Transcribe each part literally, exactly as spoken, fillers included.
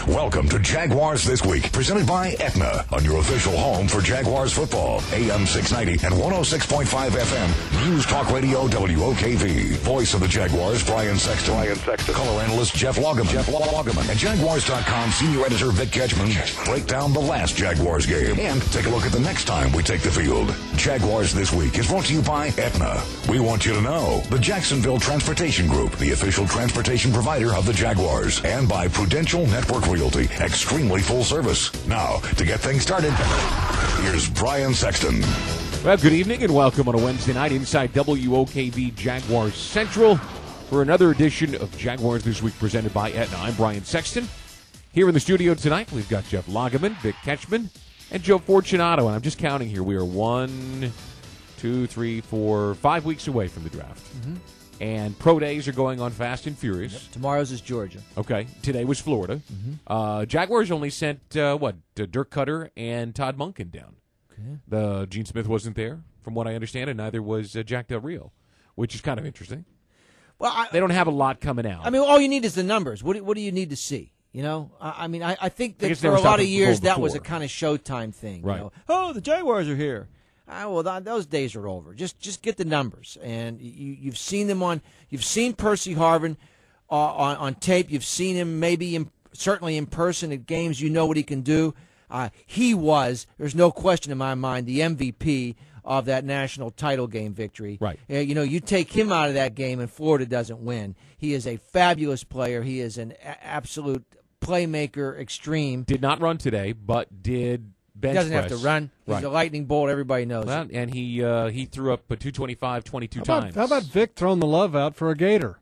Welcome to Jaguars This Week, presented by Aetna, on your official home for Jaguars football. A M six ninety and one oh six point five F M. News Talk Radio W O K V. Voice of the Jaguars, Brian Sexton. Brian Sexton. Color analyst Jeff Loggeman. Jeff Loggeman. And Jaguars dot com senior editor Vic Ketchman break down the last Jaguars game and take a look at the next time we take the field. Jaguars This Week is brought to you by Aetna. We want you to know the Jacksonville Transportation Group, the official transportation provider of the Jaguars, and by Prudential Network Realty, extremely full service. Now, to get things started, here's Brian Sexton. Well, good evening and welcome on a Wednesday night inside W O K V Jaguars Central for another edition of Jaguars This Week presented by Aetna. I'm Brian Sexton. Here in the studio tonight, we've got Jeff Loggeman, Vic Ketchman, and Joe Fortunato. And I'm just counting here. We are one, two, three, four, five weeks away from the draft. Mm-hmm. And pro days are going on fast and furious. Yep. Tomorrow's is Georgia. Okay. Today was Florida. Mm-hmm. Uh, Jaguars only sent, uh, what, uh, Dirk Cutter and Todd Monken down. Okay. The Gene Smith wasn't there, from what I understand, and neither was uh, Jack Del Rio, which is kind of interesting. Well, I, they don't have a lot coming out. I mean, all you need is the numbers. What do, what do you need to see? You know, I, I mean, I, I think that I for a lot of years that before. was a kind of Showtime thing. Right. You know? Oh, the Jaguars are here. Ah, well, th- those days are over. Just just get the numbers, and you, you've seen them on. You've seen Percy Harvin uh, on on tape. You've seen him maybe in, certainly in person at games. You know what he can do. Uh, he was. There's no question in my mind the M V P of that national title game victory. Right. Uh, you know, you take him out of that game and Florida doesn't win. He is a fabulous player. He is an a- absolute playmaker extreme. Did not run today, but did bench He doesn't press. have to run. He's right. a lightning bolt. Everybody knows well, it. and he uh, he threw up a two twenty-five twenty-two how about, times. How about Vic throwing the love out for a Gator?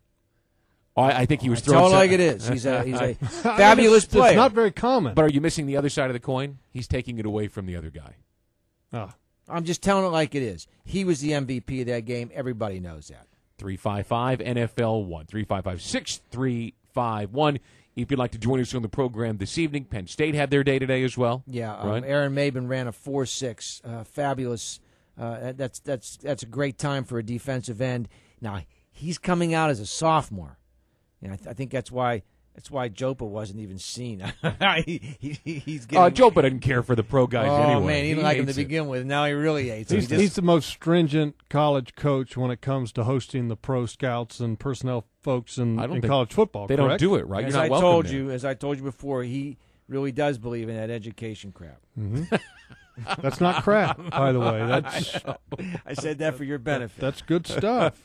Oh, I, I think he was I throwing tell it some- like it is. He's a he's a I mean, fabulous it's, player. It's not very common. But are you missing the other side of the coin? He's taking it away from the other guy. Oh. I'm just telling it like it is. He was the M V P of that game. Everybody knows that. three five five N F L one. three five five, six three five one. If you'd like to join us on the program this evening, Penn State had their day today as well. Yeah, um, right? Aaron Maben ran a four six. Uh, fabulous. Uh, that's that's that's a great time for a defensive end. Now he's coming out as a sophomore, and I, th- I think that's why that's why Jopa wasn't even seen. he, he, he's getting. Uh, Jopa didn't care for the pro guys oh, anyway. man, he didn't like him to hates it. begin with. Now he really hates him. He's, He just- he's the most stringent college coach when it comes to hosting the pro scouts and personnel folks in, I don't in think- college football. They correct? don't do it, right? as You're not I welcome told there. you, as I told you before, he really does believe in that education crap. Mm-hmm. That's not crap, by the way. That's I said that for your benefit. that's good stuff.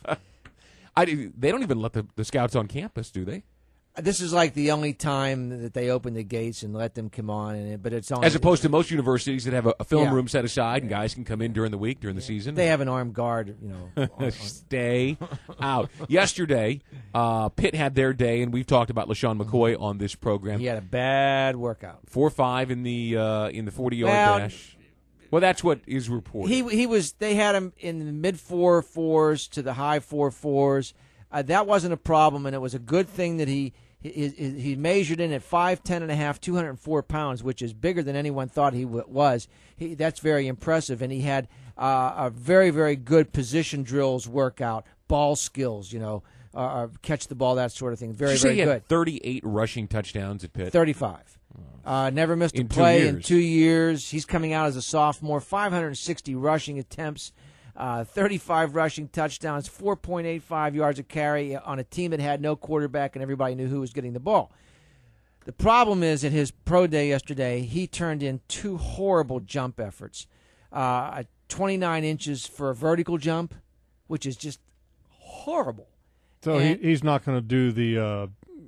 I, they don't even let the, the scouts on campus, do they? This is like the only time that they open the gates and let them come on, and but it's only As opposed to most universities that have a, a film Yeah. room set aside and guys can come in during the week, during the season. they have an armed guard, you know. on- on- Stay out. Yesterday, uh, Pitt had their day, and we've talked about LaShawn McCoy on this program. he had a bad workout. Four five in the uh, in the forty yard Well, dash. Well, that's what is reported. He he was. They had him in the mid four fours to the high four fours. Uh, that wasn't a problem, and it was a good thing that he. He, he he measured in at five ten and a half, two hundred four pounds, which is bigger than anyone thought he w- was. He, that's very impressive, and he had uh, a very very good position drills workout, ball skills, you know, uh, uh, catch the ball, that sort of thing. Very Did you say very he good. had thirty-eight rushing touchdowns at Pitt? thirty-five. Uh, never missed a In two play in years. two years. He's coming out as a sophomore. five hundred sixty rushing attempts, uh, thirty-five rushing touchdowns, four point eight five yards a carry on a team that had no quarterback and everybody knew who was getting the ball. The problem is at his pro day yesterday, he turned in two horrible jump efforts. Uh, twenty-nine inches for a vertical jump, which is just horrible. So he, And- he's not going to do the uh,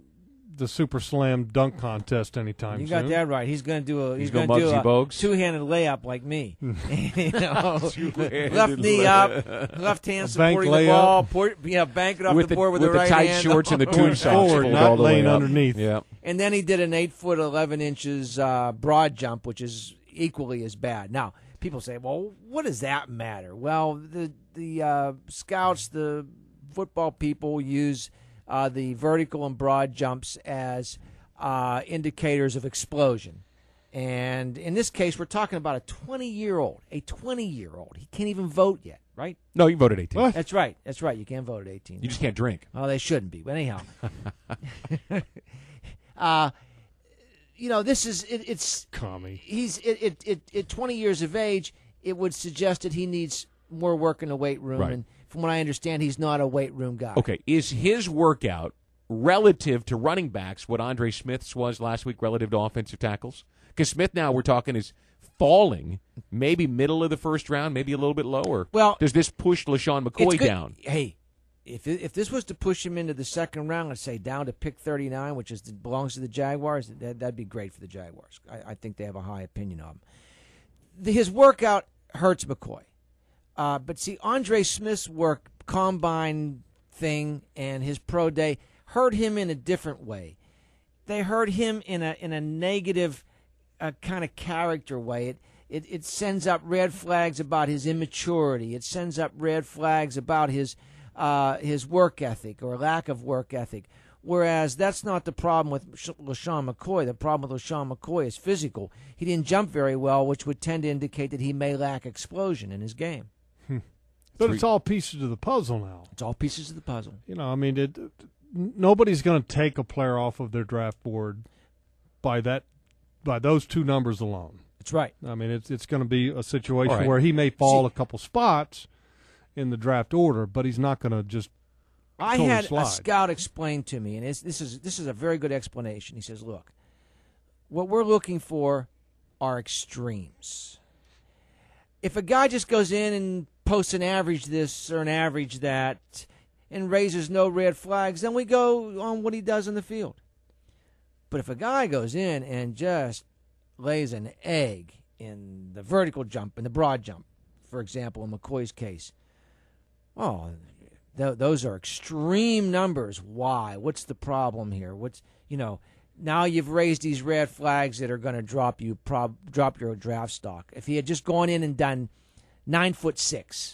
the super slam dunk contest anytime You soon. got that right. He's going to do a he's, He's gonna going to do Muggsy a Bogues? two-handed layup like me. you know, Two-handed left knee layup. up, left hand A supporting bank the layup. ball, port, yeah, bank it off with the board with, with the right tight hand. shorts and the Going tube socks forward, pulled not all the way laying up. underneath. Yeah. And then he did an eight foot eleven inches uh, broad jump, which is equally as bad. Now people say, well, what does that matter? Well, the the uh, scouts, the football people use uh, the vertical and broad jumps as uh, indicators of explosion. And in this case, we're talking about a twenty-year-old, a twenty-year-old. He can't even vote yet, right? No, you voted eighteen. What? That's right. That's right. You can't vote at eighteen. You just can't drink. Oh, they shouldn't be. But anyhow, uh, you know, this is it, it's Commie. He's it, it it at twenty years of age. It would suggest that he needs more work in the weight room, Right. and from what I understand, he's not a weight room guy. Okay, is his workout relative to running backs what Andre Smith's was last week relative to offensive tackles? Because Smith now we're talking is falling, maybe middle of the first round, maybe a little bit lower. Well, does this push LaShawn It's McCoy good- down? Hey, if it, if this was to push him into the second round, let's say down to pick thirty-nine, which is belongs to the Jaguars, that, that'd be great for the Jaguars. I, I think they have a high opinion of him. The, his workout hurts McCoy. Uh, but see, Andre Smith's work, combine thing, and his pro day hurt him in a different way. They hurt him in a in a negative uh, kind of character way. It, it it sends up red flags about his immaturity. It sends up red flags about his uh, his work ethic or lack of work ethic. Whereas that's not the problem with LaShawn McCoy. The problem with LaShawn McCoy is physical. He didn't jump very well, which would tend to indicate that he may lack explosion in his game. But it's all pieces of the puzzle now. It's all pieces of the puzzle. You know, I mean, it, nobody's going to take a player off of their draft board by that, by those two numbers alone. That's right. I mean, it's it's going to be a situation Right. where he may fall See- a couple spots in the draft order, but he's not going to just. I totally had slide. a scout explain to me, and it's, this is this is a very good explanation. He says, "Look, what we're looking for are extremes. If a guy just goes in and posts an average this or an average that and raises no red flags, then we go on what he does in the field. But if a guy goes in and just lays an egg in the vertical jump and the broad jump, for example, in McCoy's case, oh, th- those are extreme numbers. Why? What's the problem here? What's, you know, now you've raised these red flags that are going to drop you, prob- drop your draft stock. If he had just gone in and done nine foot six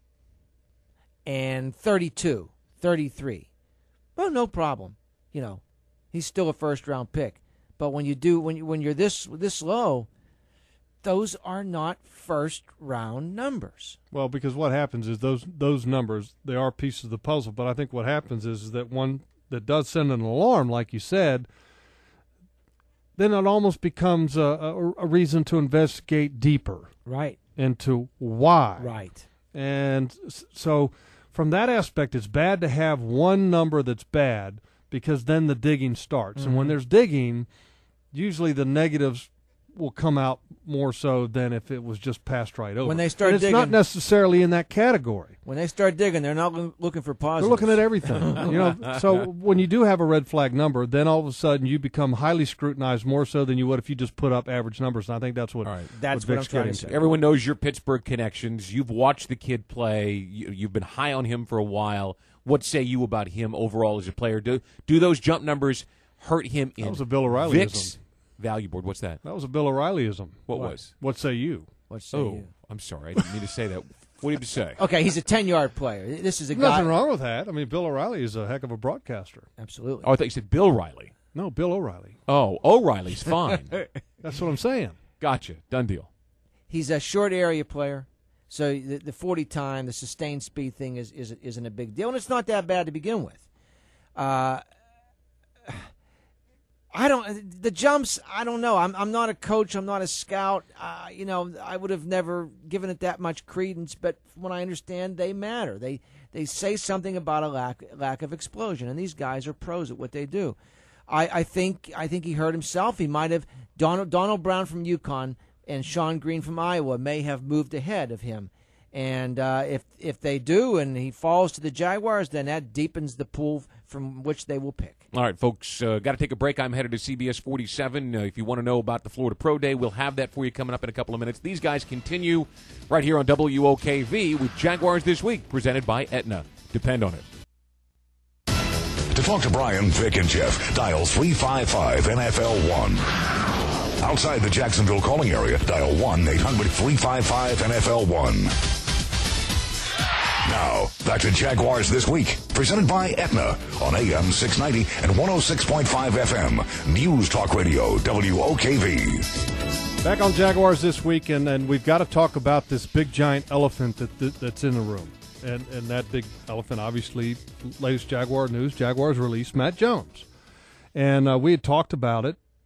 and thirty-two, thirty-three, well, no problem. You know, he's still a first round pick. But when you do, when you, when you're this this low, those are not first round numbers. Well, because what happens is those those numbers, they are pieces of the puzzle. But I think what happens is, is that one that does send an alarm, like you said, then it almost becomes a, a, a reason to investigate deeper Right. into why. Right. And s- so from that aspect, it's bad to have one number that's bad because then the digging starts. Mm-hmm. And when there's digging, usually the negatives will come out more so than if it was just passed right over. When they start and it's not digging- necessarily in that category. When they start digging, they're not loo- looking for positives. They're looking at everything. you know, so when you do have a red flag number, then all of a sudden you become highly scrutinized more so than you would if you just put up average numbers. And I think that's what, All right. That's what what I'm Vic's trying to getting say. Everyone knows your Pittsburgh connections. You've watched the kid play. You, you've been high on him for a while. What say you about him overall as a player? Do do those jump numbers hurt him in That was a Bill O'Reillyism. Vic's value board? What's that? That was a Bill O'Reillyism. What was? What say you? What say Oh, you? I'm sorry. I didn't mean to say that. What did you say? Okay, he's a ten-yard player. This is a guy. Nothing wrong with that. I mean, Bill O'Reilly is a heck of a broadcaster. Absolutely. Oh, I thought you said Bill Riley. No, Bill O'Reilly. Oh, O'Reilly's fine. That's what I'm saying. Gotcha. Done deal. He's a short area player, so the, the forty time, the sustained speed thing is, is isn't a big deal, and it's not that bad to begin with. Uh, I don't the jumps. I don't know. I'm I'm not a coach. I'm not a scout. Uh, you know, I would have never given it that much credence. But from what I understand, they matter. They they say something about a lack lack of explosion, and these guys are pros at what they do. I, I think I think he hurt himself. He might have Donald Donald Brown from UConn and Sean Green from Iowa may have moved ahead of him. And uh, if if they do, and he falls to the Jaguars, then that deepens the pool from which they will pick. All right, folks, uh, got to take a break. I'm headed to C B S forty-seven. Uh, if you want to know about the Florida Pro Day, we'll have that for you coming up in a couple of minutes. These guys continue right here on W O K V with Jaguars This Week, presented by Aetna. Depend on it. To talk to Brian, Vic, and Jeff, dial three five five N F L one. Outside the Jacksonville calling area, dial one eight hundred three five five N F L one. Now, back to Jaguars This Week, presented by Aetna on A M six ninety and one oh six point five F M. News Talk Radio, W O K V. Back on Jaguars This Week, and, and we've got to talk about this big giant elephant that, that that's in the room. And and that big elephant, obviously, latest Jaguar news, Jaguars released Matt Jones. And uh, we had talked about it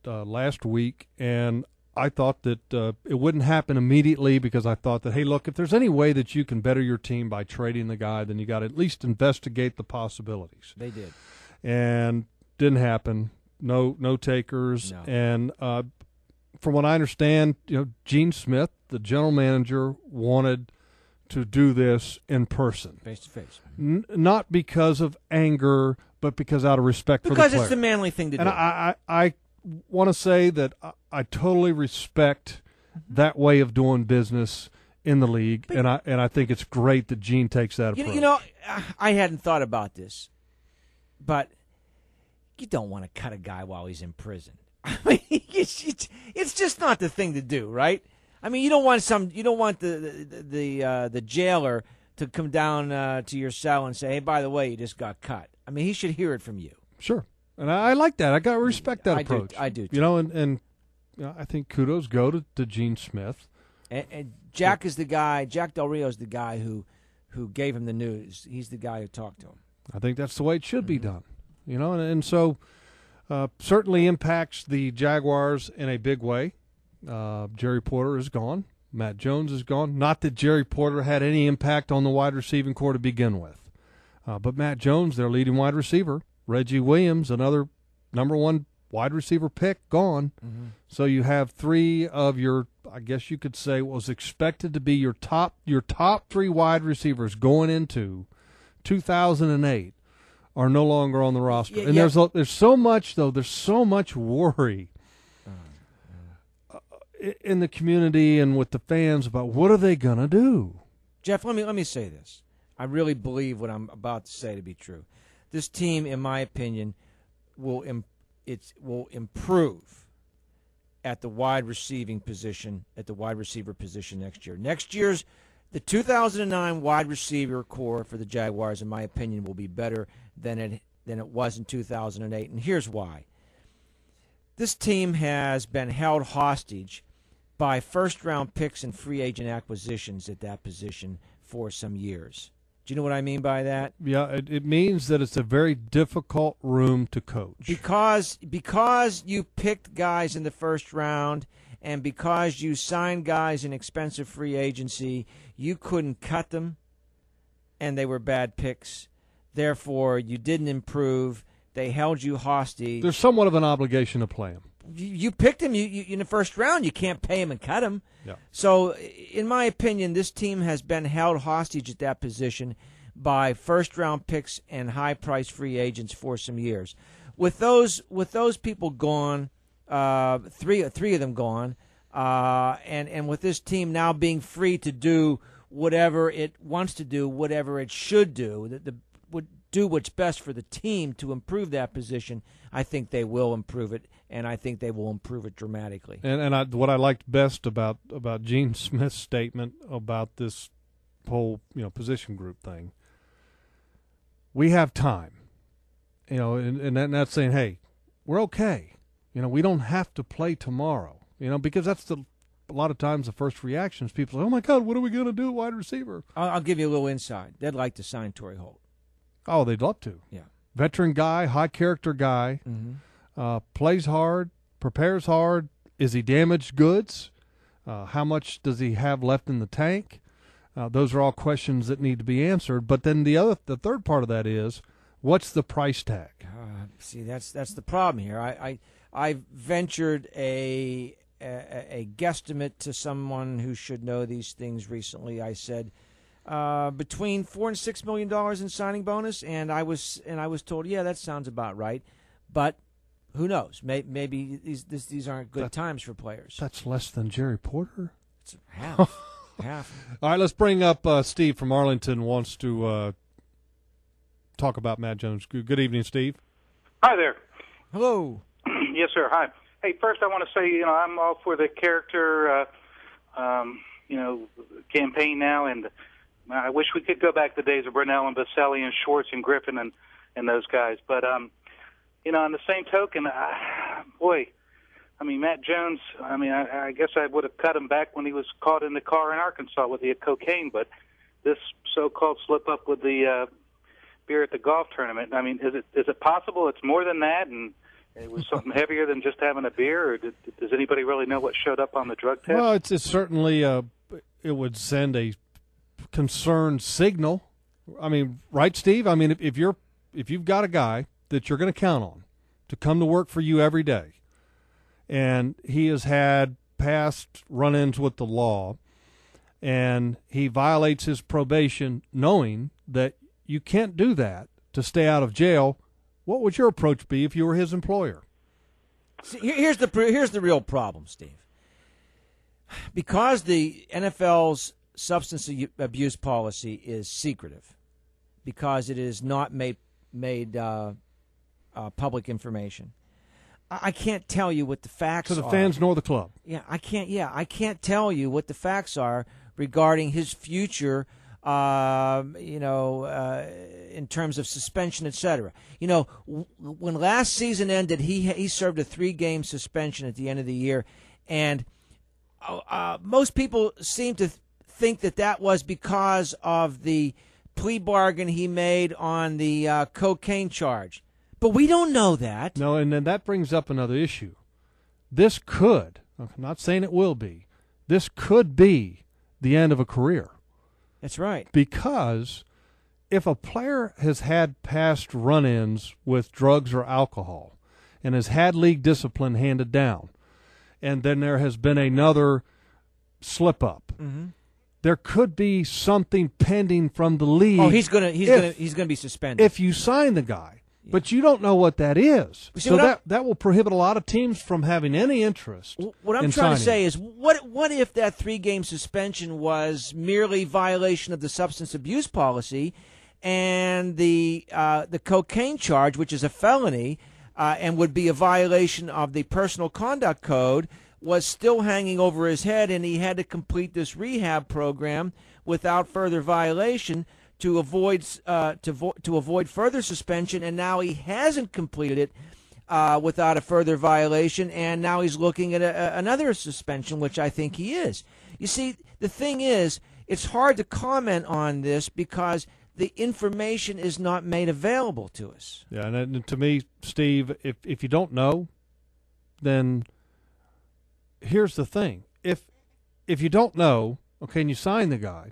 uh, last week, and I thought that uh, it wouldn't happen immediately because I thought that, hey, look, if there's any way that you can better your team by trading the guy, then you got to at least investigate the possibilities. They did. And didn't happen. No no takers. No. And uh, from what I understand, you know, Gene Smith, the general manager, wanted to do this in person. Face to face. N- not because of anger, but because out of respect because for the player. Because it's the manly thing to and do. I, I, I want to say that I, I totally respect mm-hmm. that way of doing business in the league, but, and I and I think it's great that Gene takes that you approach. You know, I hadn't thought about this, but you don't want to cut a guy while he's in prison. I mean, it's, it's just not the thing to do, right? I mean, you don't want some, you don't want the the the, uh, the jailer to come down uh, to your cell and say, "Hey, by the way, you just got cut." I mean, he should hear it from you. Sure, and I, I like that. I got to respect that I approach. Do, I do. Too. You know, and and you know, I think kudos go to, to Gene Smith. And, and Jack is the guy. Jack Del Rio is the guy who who gave him the news. He's the guy who talked to him. I think that's the way it should mm-hmm. be done. You know, and, and so uh, certainly impacts the Jaguars in a big way. Uh, Jerry Porter is gone. Matt Jones is gone. Not that Jerry Porter had any impact on the wide receiving core to begin with. Uh, but Matt Jones, their leading wide receiver. Reggie Williams, another number one wide receiver pick, gone. Mm-hmm. So you have three of your, I guess you could say, what was expected to be your top your top three wide receivers going into two thousand eight are no longer on the roster. Yeah, and yeah. there's there's so much, though, there's so much worry in the community and with the fans about what are they going to do. Jeff, let me let me say this. I really believe what I'm about to say to be true. This team, in my opinion, will im- it's will improve at the wide receiving position, at the wide receiver position next year. Next year's the two thousand nine wide receiver core for the Jaguars, in my opinion, will be better than it than it was in two thousand eight, and here's why. This team has been held hostage by first-round picks and free agent acquisitions at that position for some years. Do you know what I mean by that? Yeah, it, it means that it's a very difficult room to coach. Because because you picked guys in the first round and because you signed guys in expensive free agency, you couldn't cut them, and they were bad picks. Therefore, you didn't improve. They held you hostage. There's somewhat of an obligation to play them. You, you picked him you, you, in the first round. You can't pay him and cut him. Yeah. So, in my opinion, this team has been held hostage at that position by first-round picks and high-priced free agents for some years. With those with those people gone, uh, three three of them gone, uh, and and with this team now being free to do whatever it wants to do, whatever it should do, the, the would do what's best for the team to improve that position. I think they will improve it, and I think they will improve it dramatically. And and I, what I liked best about, about Gene Smith's statement about this whole you know position group thing, we have time, you know, and, and, that, and that's saying, hey, we're okay. You know, we don't have to play tomorrow, you know, because that's the a lot of times the first reactions. People say, oh, my God, what are we going to do, wide receiver? I'll, I'll give you a little insight. They'd like to sign Torrey Holt. Oh, they'd love to. Yeah. Veteran guy, high character guy, mm-hmm. uh, plays hard, prepares hard. Is he damaged goods? Uh, how much does he have left in the tank? Uh, those are all questions that need to be answered. But then the other, the third part of that is, what's the price tag? Uh, see, that's that's the problem here. I I, I ventured a, a a guesstimate to someone who should know these things recently. I said uh, between four and six million dollars in signing bonus, and I was and I was told, yeah, that sounds about right. But who knows? Maybe, maybe these this, these aren't good that, times for players. That's less than Jerry Porter. It's half. half. All right, let's bring up uh, Steve from Arlington. Wants to uh, talk about Matt Jones. Good evening, Steve. Hi there. Hello. Yes, sir. Hi. Hey, first I want to say, you know, I'm all for the character, uh, um, you know, campaign now, and I wish we could go back to the days of Brunell and Baselli and Schwartz and Griffin and, and those guys. But, um, you know, on the same token, uh, boy, I mean, Matt Jones, I mean, I, I guess I would have cut him back when he was caught in the car in Arkansas with the cocaine, but this so-called slip-up with the uh, beer at the golf tournament, I mean, is it is it possible it's more than that? And it was something heavier than just having a beer, or did, does anybody really know what showed up on the drug test? Well, it's, it's certainly a, it would send a concerned signal. I mean, right, Steve? I mean, if, if you're if you've got a guy that you're going to count on to come to work for you every day, and he has had past run-ins with the law, and he violates his probation knowing that you can't do that to stay out of jail, what would your approach be if you were his employer? See, here's the here's the real problem, Steve. Because the N F L's substance abuse policy is secretive, because it is not made made uh, uh, public information, I, I can't tell you what the facts are. To the fans nor the club. Yeah, I can't. Yeah, I can't tell you what the facts are regarding his future. Uh, you know, uh, in terms of suspension, et cetera. You know, w- when last season ended, he he served a three-game suspension at the end of the year, and uh, uh, most people seem to th- think that that was because of the plea bargain he made on the uh, cocaine charge. But we don't know that. No, and then that brings up another issue. This could, I'm not saying it will be, this could be the end of a career. That's right. Because if a player has had past run-ins with drugs or alcohol and has had league discipline handed down, and then there has been another slip-up, mm-hmm. there could be something pending from the league. Oh, he's gonna he's if, gonna he's gonna be suspended if you sign the guy. But you don't know what that is. See, so that, that, that will prohibit a lot of teams from having any interest. What I'm in trying to say him. is, what what if that three-game suspension was merely violation of the substance abuse policy, and the uh, the cocaine charge, which is a felony, uh, and would be a violation of the personal conduct code, was still hanging over his head, and he had to complete this rehab program without further violation to avoid uh, to vo- to avoid further suspension, and now he hasn't completed it uh, without a further violation, and now he's looking at a, a, another suspension, which I think he is. You see, the thing is, it's hard to comment on this because the information is not made available to us. Yeah, and, and to me, Steve, if if you don't know, then here's the thing: if if you don't know, okay, and you sign the guy,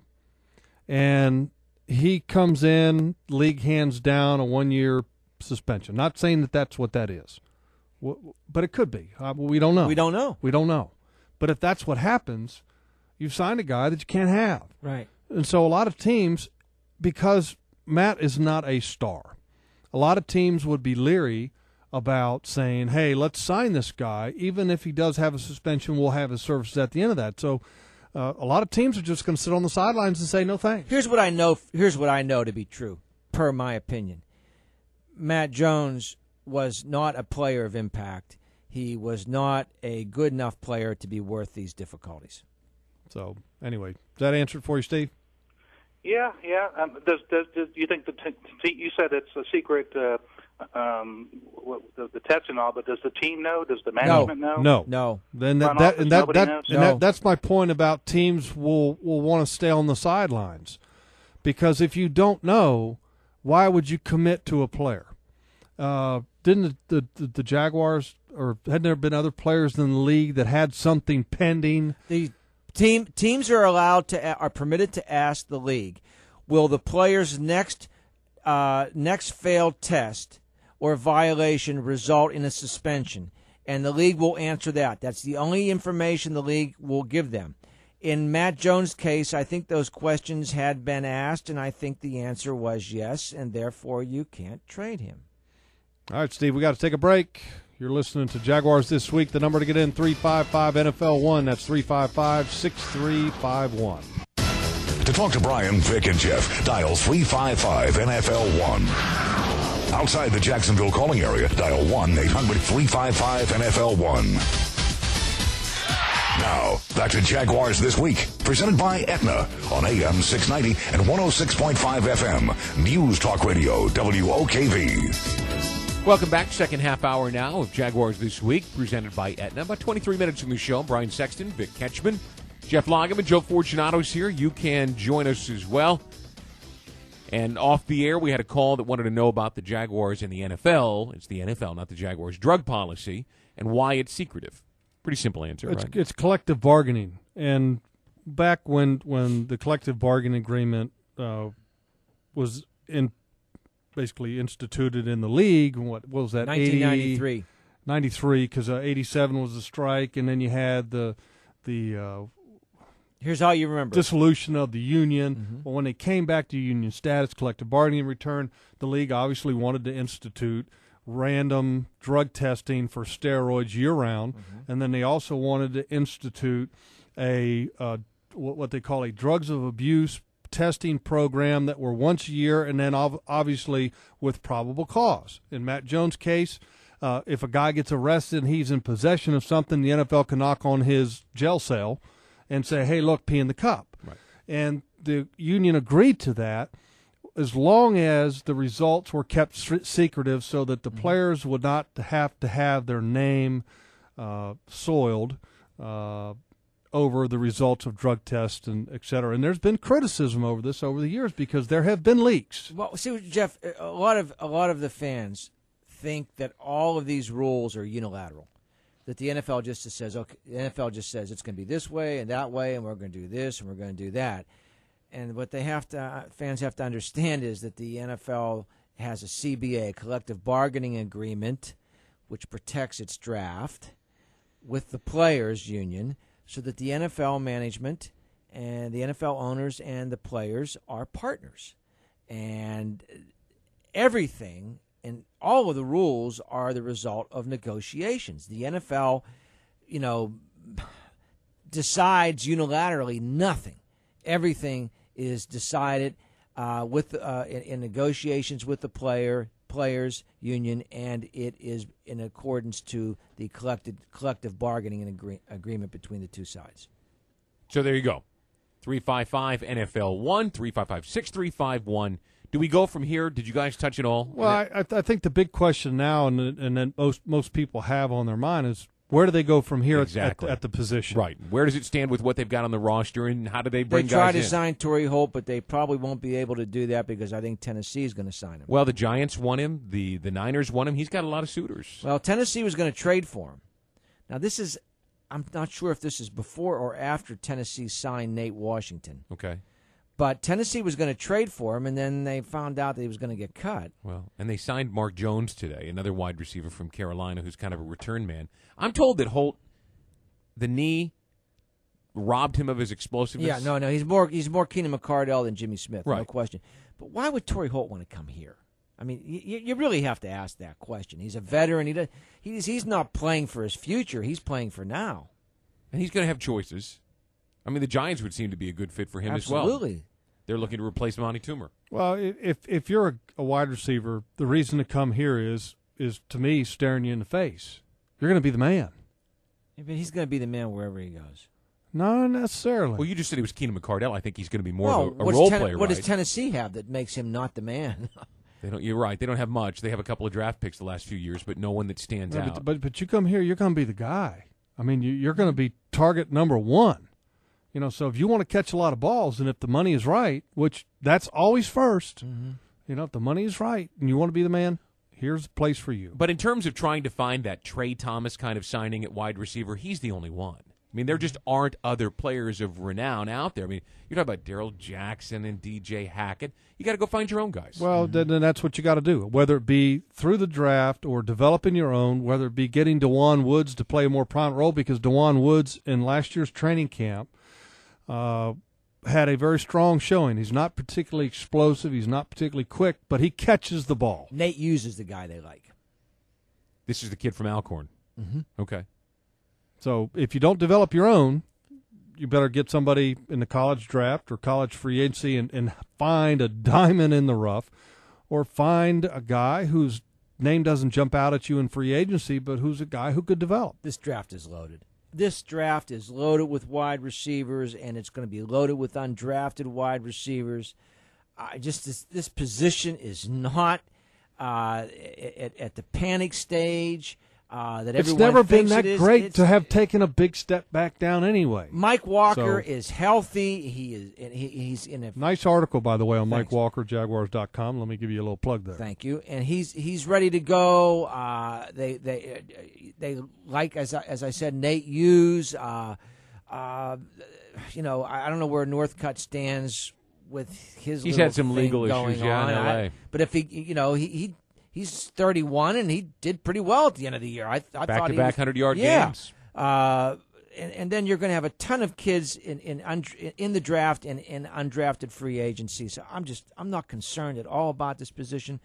and he comes in, league hands down a one-year suspension. Not saying that that's what that is, but it could be. Uh, we don't know. We don't know. We don't know. But if that's what happens, you've signed a guy that you can't have. Right. And so a lot of teams, because Matt is not a star, a lot of teams would be leery about saying, hey, let's sign this guy. Even if he does have a suspension, we'll have his services at the end of that. So Uh, a lot of teams are just going to sit on the sidelines and say no thanks. Here's what I know. Here's what I know to be true, per my opinion. Matt Jones was not a player of impact. He was not a good enough player to be worth these difficulties. So anyway, does that answer it for you, Steve? Yeah, yeah. Um, does, does does you think the t- t- you said it's a secret? Uh, um, what, the, the test and all, but does the team know? Does the management no. know? No, no. Then that, Front that office, and that, nobody that, knows? and No. that that's my point about teams will will want to stay on the sidelines, because if you don't know, why would you commit to a player? Uh, didn't the, the the Jaguars, or hadn't there been other players in the league that had something pending? The team teams are allowed to are permitted to ask the league, will the player's next uh, next failed test or violation result in a suspension? And the league will answer that. That's the only information the league will give them. In Matt Jones' case, I think those questions had been asked, and I think the answer was yes, and therefore you can't trade him. All right, Steve, we got to take a break. You're listening to Jaguars This Week. The number to get in, three five five N F L one. That's three five five, six three five one. To talk to Brian, Vic, and Jeff, dial three five five N F L one. Outside the Jacksonville calling area, dial one eight hundred three five five N F L one. Now, back to Jaguars This Week, presented by Aetna on A M six ninety and one oh six point five F M. News Talk Radio, W O K V. Welcome back. Second half hour now of Jaguars This Week, presented by Aetna. About twenty-three minutes in the show. Brian Sexton, Vic Ketchman, Jeff Loggeman, Joe Fortunato's here. You can join us as well. And off the air, we had a call that wanted to know about the Jaguars and the N F L. It's the N F L, not the Jaguars' drug policy, and why it's secretive. Pretty simple answer, it's, right? It's collective bargaining. And back when when the collective bargaining agreement uh, was in basically instituted in the league, what, what was that? nineteen ninety-three. eighty, ninety-three, because uh, eighty-seven was the strike, and then you had the the uh, Here's how you remember. dissolution of the union. Mm-hmm. Well, when they came back to union status, collective bargaining return, the league obviously wanted to institute random drug testing for steroids year-round, mm-hmm. and then they also wanted to institute a uh, what they call a drugs of abuse testing program that were once a year, and then ov- obviously with probable cause. In Matt Jones' case, uh, if a guy gets arrested and he's in possession of something, the N F L can knock on his jail cell and say, hey, look, pee in the cup. Right. And the union agreed to that as long as the results were kept secretive so that the mm-hmm. players would not have to have their name uh, soiled uh, over the results of drug tests and et cetera. And there's been criticism over this over the years because there have been leaks. Well, see, Jeff, a lot of a lot of the fans think that all of these rules are unilateral. That the N F L just says, okay, the N F L just says it's going to be this way and that way, and we're going to do this and we're going to do that. And what they have to, fans have to understand is that the N F L has a C B A, collective bargaining agreement, which protects its draft with the players' union, so that the N F L management and the N F L owners and the players are partners, and everything. And all of the rules are the result of negotiations. The N F L, you know, decides unilaterally nothing. Everything is decided uh, with uh, in, in negotiations with the player players union, and it is in accordance to the collective collective bargaining and agree, agreement between the two sides. So there you go. three five five N F L one, three five five, six three five one. Do we go from here? Did you guys touch it all? Well, I, I, th- I think the big question now, and and then most most people have on their mind, is where do they go from here exactly. at, at the position? Right. Where does it stand with what they've got on the roster, and how do they bring guys in? They try guys to in? sign Torrey Holt, but they probably won't be able to do that because I think Tennessee is going to sign him. Well, the Giants want him. The, the Niners want him. He's got a lot of suitors. Well, Tennessee was going to trade for him. Now, this is – I'm not sure if this is before or after Tennessee signed Nate Washington. Okay. But Tennessee was going to trade for him, and then they found out that he was going to get cut. Well, and they signed Mark Jones today, another wide receiver from Carolina who's kind of a return man. I'm told that Holt, the knee, robbed him of his explosiveness. Yeah, no, no, he's more he's more Keenan McCardell than Jimmy Smith, right. No question. But why would Torrey Holt want to come here? I mean, you, you really have to ask that question. He's a veteran. He does, he's he's not playing for his future. He's playing for now. And he's going to have choices. I mean, the Giants would seem to be a good fit for him Absolutely. as well. Absolutely. They're looking to replace Monty Toomer. Well, if if you're a, a wide receiver, the reason to come here is is to me staring you in the face. You're going to be the man. Yeah, but he's going to be the man wherever he goes. Not necessarily. Well, you just said he was Keenan McCardell. I think he's going to be more well, of a, a what's role ten- player. What right? does Tennessee have that makes him not the man? They don't. You're right. They don't have much. They have a couple of draft picks the last few years, but no one that stands no, out. But, but but you come here, you're going to be the guy. I mean, you, you're going to be target number one. You know, so if you want to catch a lot of balls, and if the money is right, which that's always first, mm-hmm. you know, if the money is right and you want to be the man, here's a place for you. But in terms of trying to find that Trey Thomas kind of signing at wide receiver, he's the only one. I mean, there just aren't other players of renown out there. I mean, you're talking about Darrell Jackson and D J Hackett. You got to go find your own guys. Well, mm-hmm. then, then that's what you got to do, whether it be through the draft or developing your own, whether it be getting DeJuan Woods to play a more prominent role, because DeJuan Woods in last year's training camp uh, had a very strong showing. He's not particularly explosive. He's not particularly quick, but he catches the ball. Nate Hughes is the guy they like. This is the kid from Alcorn. Mm-hmm. Okay. So if you don't develop your own, you better get somebody in the college draft or college free agency and, and find a diamond in the rough, or find a guy whose name doesn't jump out at you in free agency, but who's a guy who could develop. This draft is loaded. This draft is loaded with wide receivers, and it's going to be loaded with undrafted wide receivers. I just this, this position is not uh, at, at the panic stage. Uh, that it's everyone never been thinks that it is. great It's- to have taken a big step back down anyway. Mike Walker So- is healthy. He is. and he, he's in a. Nice article, by the way, on Thanks. Mike Walker, Jaguars dot com. Let me give you a little plug there. Thank you. And he's he's ready to go. Uh, they they they like as I, as I said, Nate Hughes. Uh, uh, you know, I, I don't know where Northcutt stands with his. He's little had some thing legal going issues, yeah, on. in L A. I- but if he, you know, he. he He's thirty-one, and he did pretty well at the end of the year. I, I thought he Back-to-back was- hundred-yard yeah. games. Uh, and, and then you're going to have a ton of kids in in, und- in the draft and in undrafted free agency. So I'm just I'm not concerned at all about this position.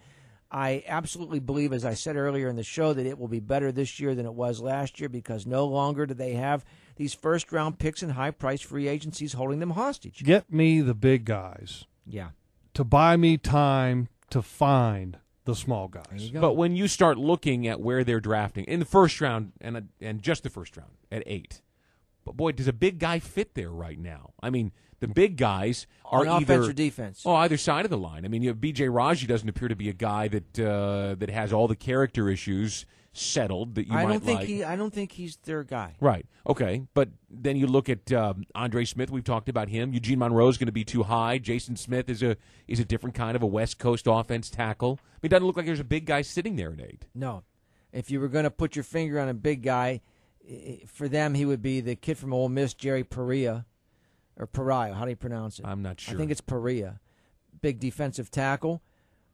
I absolutely believe, as I said earlier in the show, that it will be better this year than it was last year because no longer do they have these first-round picks and high-priced free agencies holding them hostage. Get me the big guys Yeah. to buy me time to find the small There guys. you go. But when you start looking at where they're drafting in the first round and and just the first round at eight, but boy, does a big guy fit there right now? I mean, the big guys are On offense either or defense? Oh, either side of the line. I mean, you have B J Raji doesn't appear to be a guy that uh, that has all the character issues settled that you I might don't think like. he. I don't think he's their guy. Right. Okay. But then you look at um, Andre Smith. We've talked about him. Eugene Monroe is going to be too high. Jason Smith is a is a different kind of a West Coast offense tackle. I mean, it doesn't look like there's a big guy sitting there at eight. No. If you were going to put your finger on a big guy, i- for them he would be the kid from Ole Miss, Jerry Perea, or Perea. How do you pronounce it? I'm not sure. I think it's Perea. Big defensive tackle.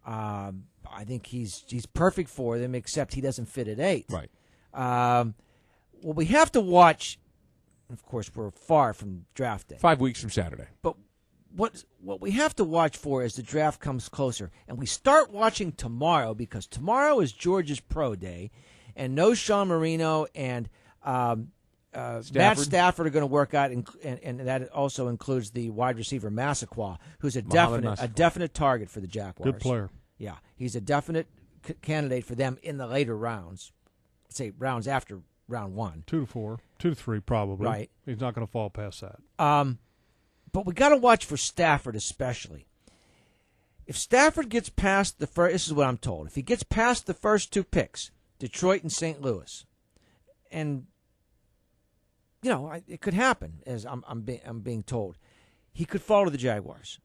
Um, I think he's he's perfect for them, except he doesn't fit at eight. Right. Um, well, we have to watch. Of course, we're far from draft day. Five weeks from Saturday. But what what we have to watch for as the draft comes closer, and we start watching tomorrow because tomorrow is Georgia's pro day, and no Sean Marino and um, uh, Matt Stafford. Stafford are going to work out, and, and, and that also includes the wide receiver Massaquoi, who's a Mohamed definite a Massaquoi. definite target for the Jaguars. Good player. Yeah, he's a definite c- candidate for them in the later rounds. Say rounds after round one. Two to four, two to three, probably. Right. He's not going to fall past that. Um, but we got to watch for Stafford especially. If Stafford gets past the first, this is what I'm told. If he gets past the first two picks, Detroit and Saint Louis, and you know I, it could happen, as I'm I'm, be, I'm being told, he could fall to the Jaguars.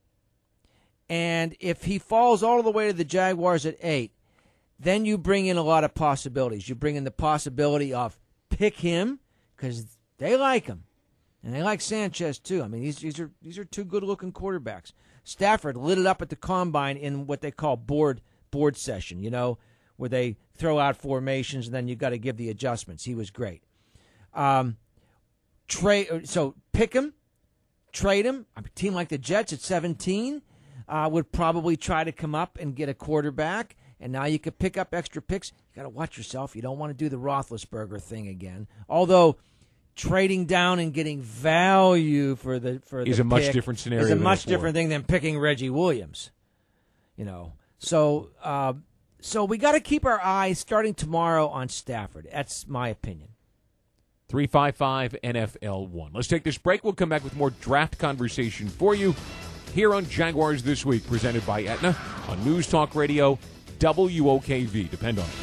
And if he falls all the way to the Jaguars at eight, then you bring in a lot of possibilities. You bring in the possibility of pick him because they like him. And they like Sanchez too. I mean, these these are these are two good-looking quarterbacks. Stafford lit it up at the combine in what they call board board session. You know, where they throw out formations and then you got to give the adjustments. He was great. Um, trade so pick him, trade him. A team like the Jets at seventeen uh, would probably try to come up and get a quarterback. And now you could pick up extra picks. You got to watch yourself. You don't want to do the Roethlisberger thing again. Although trading down and getting value for the for Is the a much pick different scenario is a than much before. different thing than picking Reggie Williams. You know, so uh, so we got to keep our eyes starting tomorrow on Stafford. That's my opinion. three five five N F L one. Let's take this break. We'll come back with more draft conversation for you here on Jaguars This Week, presented by Aetna on News Talk Radio, W O K V. Depend on it.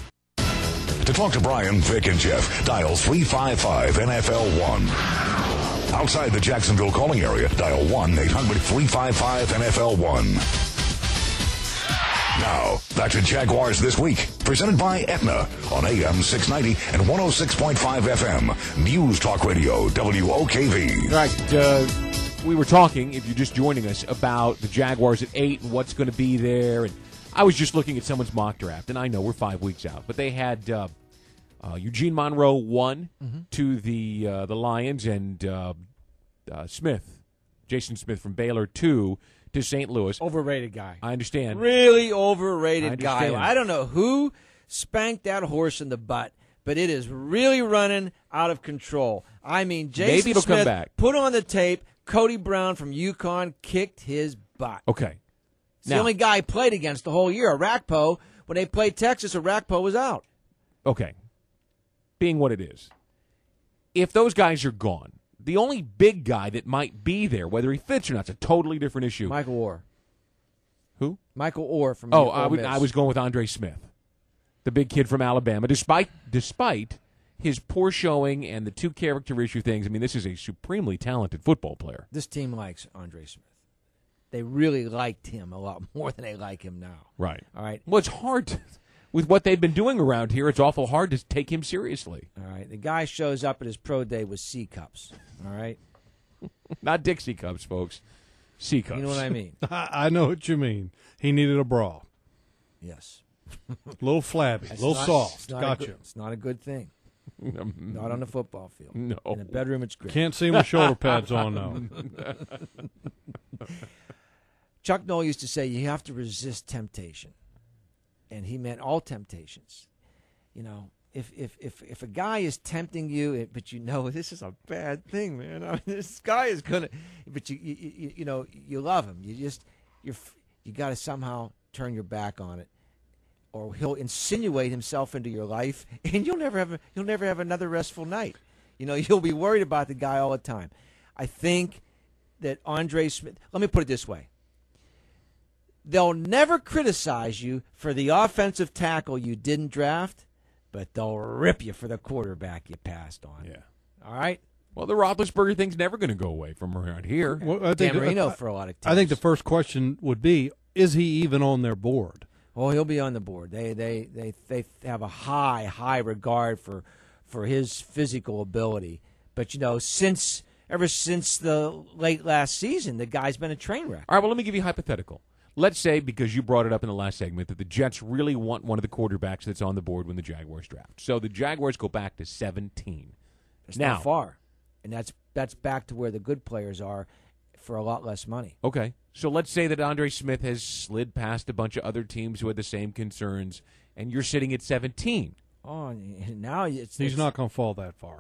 To talk to Brian, Vic, and Jeff, dial three five five N F L one. Outside the Jacksonville calling area, dial one eight hundred three five five N F L one. Now, back to Jaguars This Week, presented by Aetna on A M six ninety and one oh six point five F M. News Talk Radio, W O K V. All right, uh, we were talking, if you're just joining us, about the Jaguars at eight and what's going to be there. And I was just looking at someone's mock draft, and I know we're five weeks out, but they had uh, uh, Eugene Monroe one Mm-hmm. to the uh, the Lions, and uh, uh, Smith, Jason Smith from Baylor two to Saint Louis. Overrated guy. I understand. Really overrated I guy. understand. I don't know who spanked that horse in the butt, but it is really running out of control. I mean, Jason Maybe it'll Smith come back. put on the tape. Cody Brown from UConn kicked his butt. Okay. It's the only guy he played against the whole year. Arakpo, when they played Texas, Arakpo was out. Okay. Being what it is, if those guys are gone, the only big guy that might be there, whether he fits or not, is a totally different issue. Michael Orr. Who? Michael Orr from Oh, Ole I was, Miss. I was going with Andre Smith. the big kid from Alabama, despite despite his poor showing and the two character issue things. I mean, this is a supremely talented football player. This team likes Andre Smith. They really liked him a lot more than they like him now. Right. All right. Well, it's hard to, with what they've been doing around here. It's awful hard to take him seriously. All right. The guy shows up at his pro day with C cups. All right. Not Dixie cups, folks. C cups. You know what I mean? I, I know what you mean. He needed a bra. Yes. A little flabby, a It's little not- soft. It's not, a Gotcha. good, it's not a good thing. Not on the football field. No. In the bedroom, it's great. Can't see him with shoulder pads on, though. Chuck Noll used to say you have to resist temptation, and he meant all temptations. You know, if if if if a guy is tempting you, it, but you know this is a bad thing, man. I mean, this guy is gonna, but you you, you, you know you love him. You just you're you got to somehow turn your back on it, or he'll insinuate himself into your life, and you'll never have a, you'll never have another restful night. You know, you'll be worried about the guy all the time. I think that Andre Smith. Let me put it this way. They'll never criticize you for the offensive tackle you didn't draft, but they'll rip you for the quarterback you passed on. Yeah. All right? Well, the Roethlisberger thing's never going to go away from around here. Well, I Dan think, Marino I, for a lot of teams. I think the first question would be, is he even on their board? Well, he'll be on the board. They they they they have a high high regard for for his physical ability. But you know, since ever since the late last season, the guy's been a train wreck. All right, well, let me give you a hypothetical. Let's say, because you brought it up in the last segment, that the Jets really want one of the quarterbacks that's on the board when the Jaguars draft. So the Jaguars go back to seventeen. It's now, not far, and that's that's back to where the good players are for a lot less money. Okay, so let's say that Andre Smith has slid past a bunch of other teams who had the same concerns, and you're sitting at seventeen. Oh, and now it's He's it's, not going to fall that far.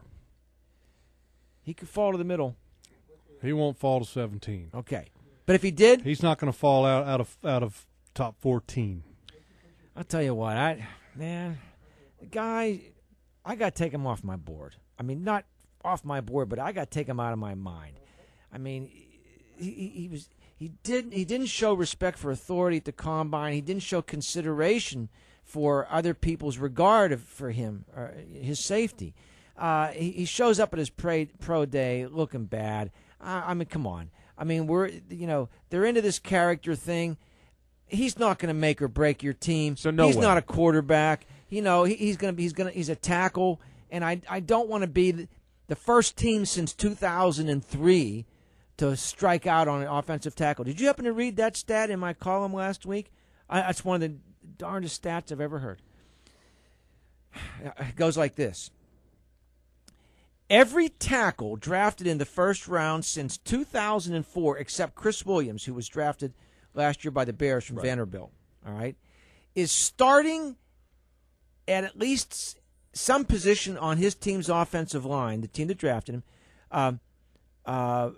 He could fall to the middle. He won't fall to seventeen. Okay, but if he did, He's not going to fall out, out of out of top fourteen. I'll tell you what, I man, the guy, I got to take him off my board. I mean, not off my board, but I got to take him out of my mind. I mean, he, he, he was he didn't he didn't show respect for authority at the combine. He didn't show consideration for other people's regard of, for him, or his safety. Uh, he, he shows up at his pro, pro day looking bad. I, I mean, come on. I mean, we're you know they're into this character thing. He's not going to make or break your team. So no he's way. not a quarterback. You know, he, he's going to be he's going to he's a tackle, and I I don't want to be the, the first team since two thousand three to strike out on an offensive tackle. Did you happen to read that stat in my column last week? I, that's one of the darndest stats I've ever heard. It goes like this. Every tackle drafted in the first round since two thousand four, except Chris Williams, who was drafted last year by the Bears from Vanderbilt, all right, is starting at at least some position on his team's offensive line, the team that drafted him. Um, uh,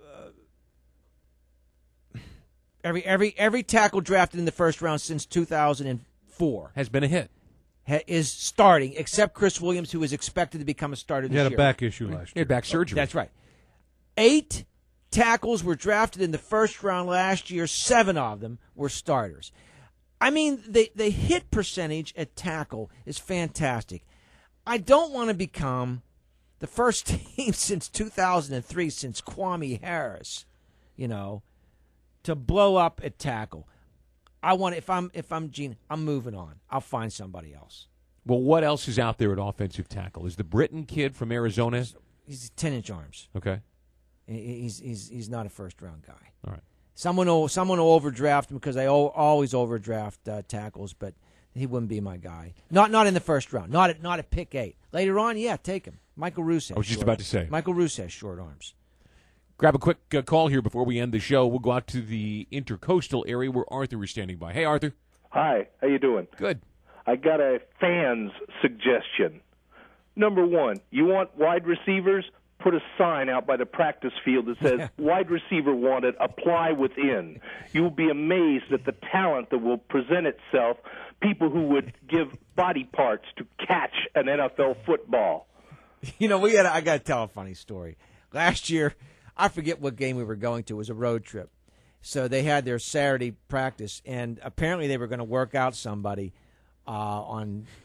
every every every tackle drafted in the first round since two thousand four Has been a hit. ha- is starting, except Chris Williams, who is expected to become a starter He this had a year. back issue last He year. had back surgery. That's right. Eight tackles were drafted in the first round last year. Seven of them were starters. I mean, the, the hit percentage at tackle is fantastic. I don't want to become the first team since two thousand three, since Kwame Harris, you know, to blow up at tackle. I want if I'm if I'm Gene, I'm moving on. I'll find somebody else. Well, what else is out there at offensive tackle? Is the Britton kid from Arizona? He's ten inch arms. Okay. He- He's he's he's not a first round guy. All right. Someone will someone will overdraft him because they al- always overdraft uh, tackles, but he wouldn't be my guy. Not not in the first round. Not at not at pick eight. Later on, yeah, take him. Michael Roos. I was just about to say. Michael Roos has short arms. Grab a quick uh, call here before we end the show. We'll go out to the intercoastal area where Arthur is standing by. Hey, Arthur. Hi, how you doing? Good. I got a fan's suggestion. Number one, you want wide receivers? Put a sign out by the practice field that says, wide receiver wanted, apply within. You will be amazed at the talent that will present itself, people who would give body parts to catch an N F L football. You know, we had. I got to tell a funny story. Last year, I forget what game we were going to. It was a road trip. So they had their Saturday practice, and apparently they were going to work out somebody uh, on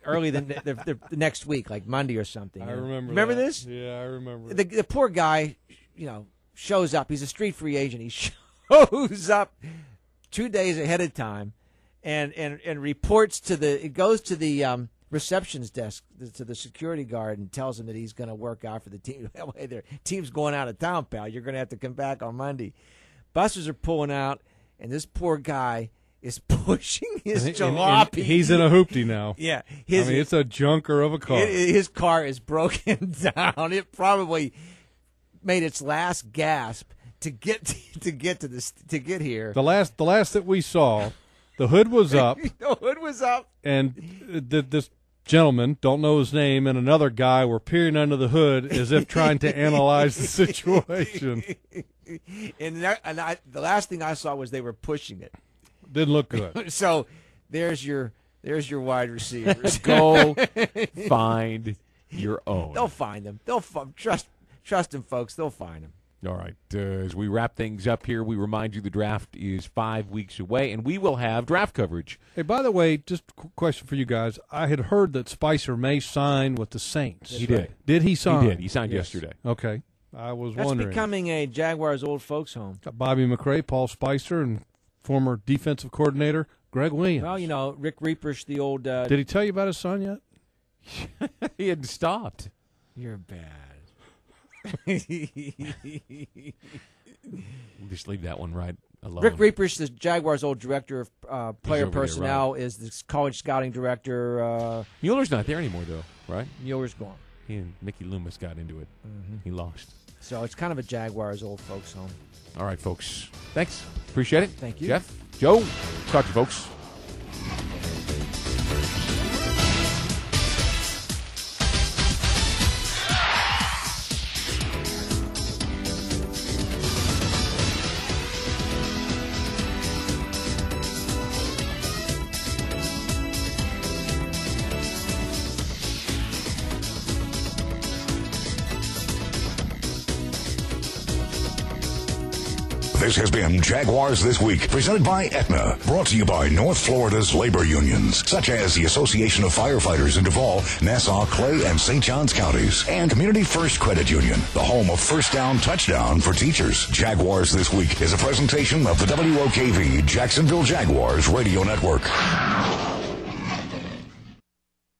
early the, the, the, the next week, like Monday or something. I remember. Remember that. this? Yeah, I remember. The, the poor guy, you know, shows up. He's a street free agent. He shows up two days ahead of time, and and, and reports to the. It goes to the um, reception's desk, to the security guard, and tells him that he's going to work out for the team. That way, their team's going out of town, pal. You're going to have to come back on Monday. Buses are pulling out, and this poor guy is pushing his And- jalopy. and he's in a hoopty now. Yeah, his, I mean, it's a junker of a car. it- his car is broken down. It probably made its last gasp to get to, to get to this to get here. the last, the last that we saw, the hood was up, The hood was up. and th- this gentleman, don't know his name, and another guy were peering under the hood as if trying to analyze the situation. And, that, and I, the last thing I saw was they were pushing it. Didn't look good. So there's your there's your wide receivers. Go find your own. They'll find them. They'll f- trust trust them, folks. They'll find them. All right. Uh, as we wrap things up here, we remind you the draft is five weeks away, and we will have draft coverage. Hey, by the way, just a qu- question for you guys. I had heard that Spicer may sign with the Saints. He did. Did he sign? He did. He signed Yes. yesterday. Okay. I was That's wondering. becoming a Jaguars old folks home. Got Bobby McRae, Paul Spicer, and former defensive coordinator Greg Williams. Well, you know, Rick Reapers, the old. Uh, Did he tell you about his son yet? He had stopped. You're bad. We'll just leave that one right alone. Rick Reapers, the Jaguars' old director of uh, player over here, personnel, is the college scouting director. Uh, Mueller's not there anymore, though, right? Mueller's gone. He and Mickey Loomis got into it. Mm-hmm. He lost. So it's kind of a Jaguars' old folks home. All right, folks. Thanks. Appreciate it. Thank you. Jeff, Joe, talk to you, folks. This has been Jaguars This Week, presented by Aetna, brought to you by North Florida's labor unions, such as the Association of Firefighters in Duval, Nassau, Clay, and Saint Johns counties, and Community First Credit Union, the home of First Down Touchdown for teachers. Jaguars This Week is a presentation of the W O K V Jacksonville Jaguars Radio Network.